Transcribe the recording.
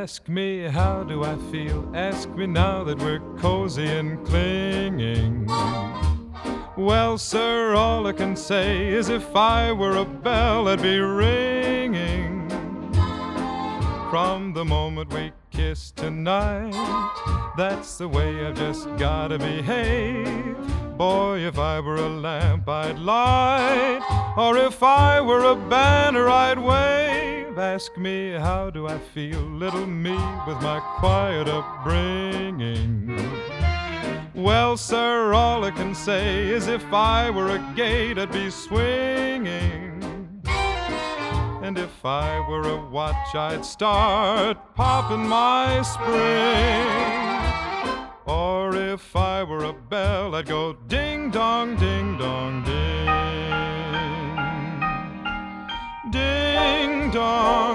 Ask me how do I feel, ask me now that we're cozy and clinging. Well, sir, all I can say is if I were a bell, I'd be ringing. From the moment we kissed tonight, that's the way I've just gotta behave. Boy, if I were a lamp, I'd light, or if I were a banner, I'd wave. Ask me how do I feel, little me with my quiet upbringing. Well, sir, all I can say is if I were a gate, I'd be swinging. And if I were a watch, I'd start popping my spring. Or if I were a bell, I'd go ding-dong, ding-dong, ding. Ding-dong.